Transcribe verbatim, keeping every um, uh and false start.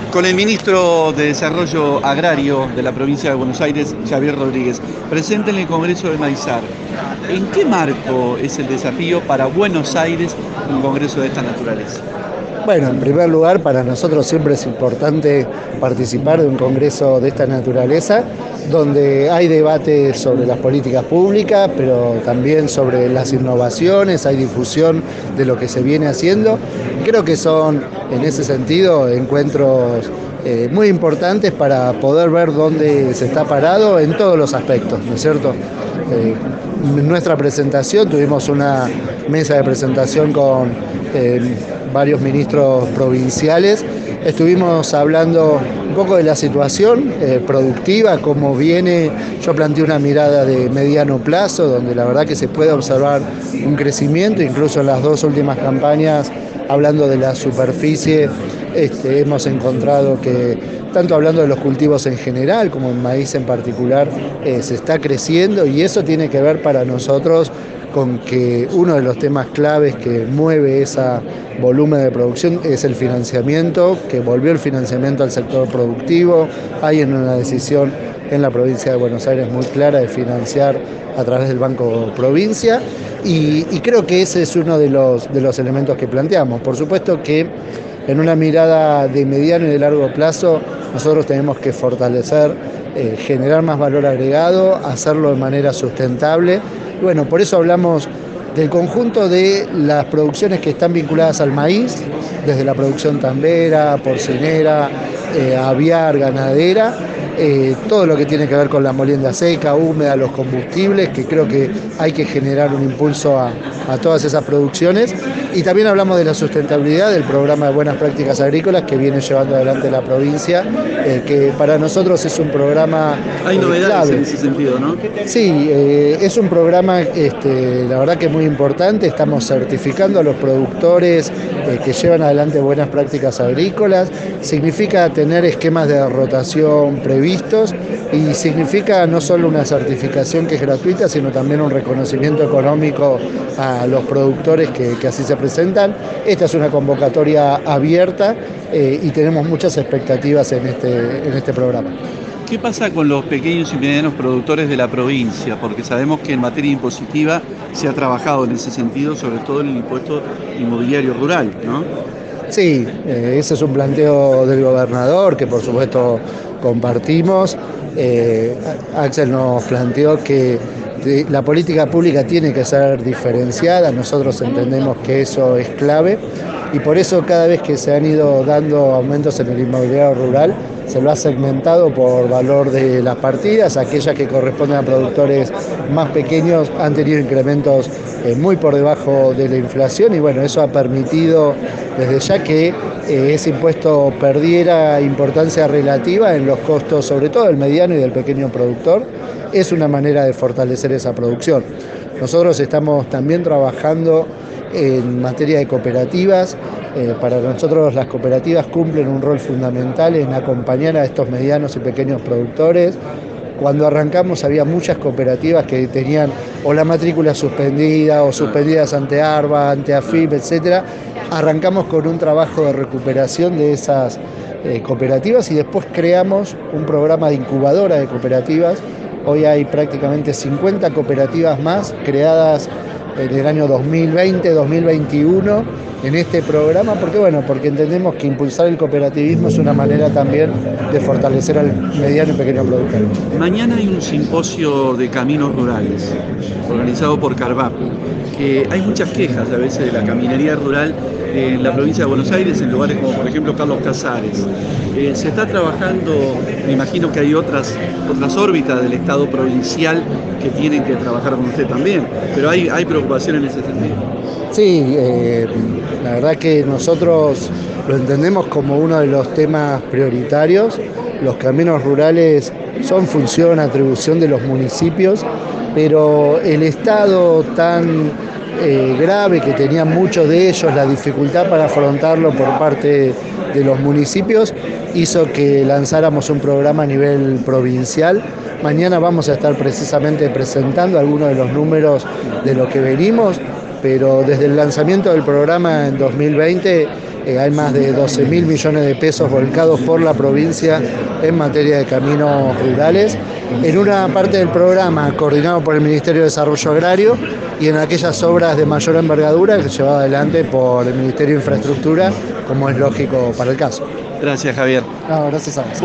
Con el ministro de Desarrollo Agrario de la provincia de Buenos Aires, Javier Rodríguez, presente en el Congreso de Maizar. ¿En qué marco es el desafío para Buenos Aires un congreso de esta naturaleza? Bueno, en primer lugar, para nosotros siempre es importante participar de un congreso de esta naturaleza, donde hay debates sobre las políticas públicas, pero también sobre las innovaciones, hay difusión de lo que se viene haciendo. Creo que son, en ese sentido, encuentros eh, muy importantes para poder ver dónde se está parado en todos los aspectos, ¿no es cierto? Eh, en nuestra presentación tuvimos una mesa de presentación con eh, varios ministros provinciales. Estuvimos hablando un poco de la situación eh, productiva, cómo viene. Yo planteé una mirada de mediano plazo, donde la verdad que se puede observar un crecimiento, incluso en las dos últimas campañas, hablando de la superficie, este, hemos encontrado que, tanto hablando de los cultivos en general, como el maíz en particular, eh, se está creciendo, y eso tiene que ver para nosotros con que uno de los temas claves que mueve ese volumen de producción es el financiamiento, que volvió el financiamiento al sector productivo. Hay una decisión en la provincia de Buenos Aires muy clara de financiar a través del Banco Provincia, y, y creo que ese es uno de los, de los elementos que planteamos. Por supuesto que en una mirada de mediano y de largo plazo nosotros tenemos que fortalecer, eh, generar más valor agregado, hacerlo de manera sustentable. Bueno, por eso hablamos del conjunto de las producciones que están vinculadas al maíz, desde la producción tambera, porcinera, eh, aviar, ganadera, eh, todo lo que tiene que ver con la molienda seca, húmeda, los combustibles, que creo que hay que generar un impulso a, a todas esas producciones. Y también hablamos de la sustentabilidad del programa de buenas prácticas agrícolas que viene llevando adelante la provincia, eh, que para nosotros es un programa Hay novedades clave en ese sentido, ¿no? Sí, eh, es un programa, este, la verdad que muy importante. Estamos certificando a los productores eh, que llevan adelante buenas prácticas agrícolas. Significa tener esquemas de rotación previstos, y significa no solo una certificación que es gratuita, sino también un reconocimiento económico a los productores que, que así se presentan. Esta es una convocatoria abierta eh, y tenemos muchas expectativas en este, en este programa. ¿Qué pasa con los pequeños y medianos productores de la provincia? Porque sabemos que en materia impositiva se ha trabajado en ese sentido, sobre todo en el impuesto inmobiliario rural, ¿no? Sí, eh, ese es un planteo del gobernador que por supuesto compartimos. Eh, Axel nos planteó que la política pública tiene que ser diferenciada. Nosotros entendemos que eso es clave, y por eso cada vez que se han ido dando aumentos en el inmobiliario rural, se lo ha segmentado por valor de las partidas. Aquellas que corresponden a productores más pequeños han tenido incrementos eh, muy por debajo de la inflación, y bueno, eso ha permitido desde ya que eh, ese impuesto perdiera importancia relativa en los costos, sobre todo del mediano y del pequeño productor. Es una manera de fortalecer esa producción. Nosotros estamos también trabajando en materia de cooperativas. Eh, para nosotros las cooperativas cumplen un rol fundamental en acompañar a estos medianos y pequeños productores. Cuando arrancamos había muchas cooperativas que tenían o la matrícula suspendida o suspendidas ante ARBA, ante AFIP, etcétera. Arrancamos con un trabajo de recuperación de esas eh, cooperativas, y después creamos un programa de incubadora de cooperativas. Hoy hay prácticamente cincuenta cooperativas más creadas en el año dos mil veinte, dos mil veintiuno en este programa, porque bueno, porque entendemos que impulsar el cooperativismo es una manera también de fortalecer al mediano y pequeño productor. Mañana hay un simposio de caminos rurales organizado por Carvapo, que hay muchas quejas a veces de la caminería rural en la provincia de Buenos Aires, en lugares como por ejemplo Carlos Casares. Eh, se está trabajando, me imagino que hay otras, otras órbitas del Estado provincial que tienen que trabajar con usted también, pero hay, hay preocupación en ese sentido. Sí, eh, la verdad que nosotros lo entendemos como uno de los temas prioritarios. Los caminos rurales son función, atribución de los municipios, pero el estado tan eh, grave que tenían muchos de ellos, la dificultad para afrontarlo por parte de los municipios, hizo que lanzáramos un programa a nivel provincial. Mañana vamos a estar precisamente presentando algunos de los números de lo que venimos, pero desde el lanzamiento del programa en dos mil veinte Eh, hay más de doce mil millones de pesos volcados por la provincia en materia de caminos rurales, en una parte del programa coordinado por el Ministerio de Desarrollo Agrario y en aquellas obras de mayor envergadura que se lleva adelante por el Ministerio de Infraestructura, como es lógico para el caso. Gracias, Javier. No, gracias a vos.